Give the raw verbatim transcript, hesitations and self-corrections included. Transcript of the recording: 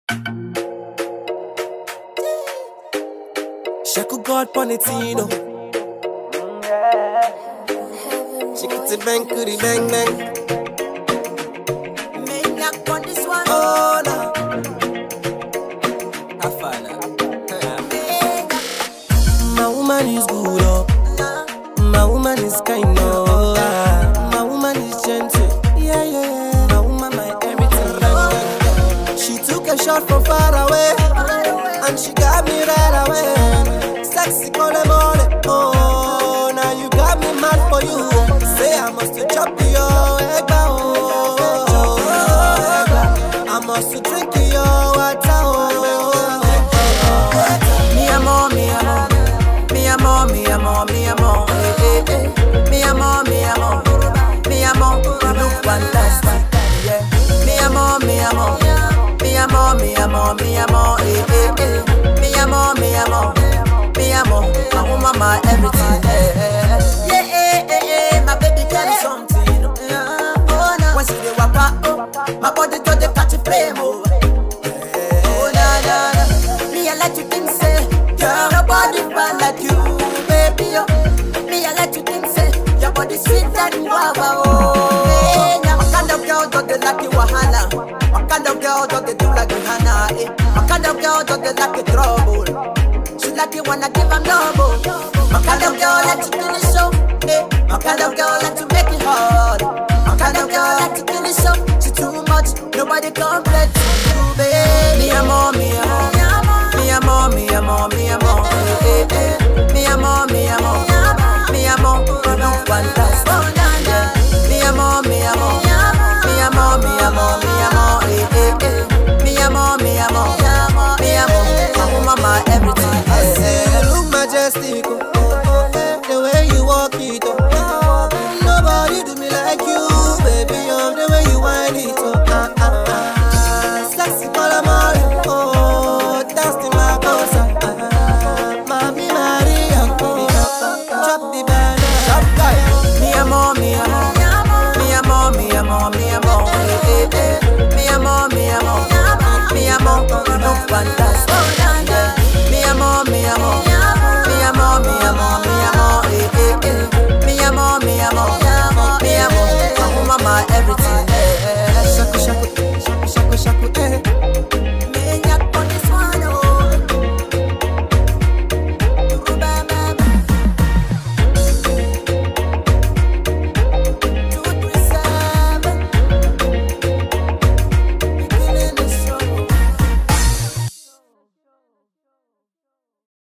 Shaku God Ponetino. Chickity bang, goody bang bang. Maniac on this one. Oh no. Afala. My woman is good, oh. My woman is kind, oh. My woman is gentle. Yeah, yeah, yeah. My woman, my everything. She took a shot from far away, and she got me right away. Sexy, call them all. Oh, now you got me mad for you. Say I must to chop your egg, oh. I must to drink your water, oh. Me amo, me amo, me amo, me amo, me amo, eh eh eh. Me amo, me amo, me amo, you look fantastic, yeah. Me amo, me amo, me amo, me amo, me amo, eh eh eh. Me amo, me amo, me amo, my woman, my everything, eh eh. Yeah eh eh eh, my baby tell me something, oh no. When she dey waka, my body just dey catch a flame, oh. Oh na na na, me I let you think say, girl, nobody fine like you, baby, oh. Me I let you think say, your body sweet and guava, oh. Hey, now what kind of girl does they like you wahala? What kind of girl does they do like Rihanna? Eh? What kind of girl does they like you trouble? She like you wanna give them double. What kind of girl let you kill the show? Eh? What kind of girl let you make it hard? What kind of girl let you kill the show? She too much, nobody complex you, baby. Me amo, me amo, me amo, me amo, me amo, eh eh eh. Me amo, me amo, me amo, you look fantastic. Yeah. Me amo, me amo, me amo, me amo, me amo, eh eh eh. Me amo, me amo, me amo, my woman, my everything. I say you look majestic, oh, oh, oh, eh. The way you walk it, oh, oh. Nobody do me like you, baby, oh. The way you whine it, oh, ah, ah, ah. Sexy calamari, oh, that's the Macosa, ah. Mami Maria, oh, chop the banana, chop guy. Me amo, me amo, me amo, me amo, me amo, eh eh eh. Me amo, me amo, me amo, you look fantastic.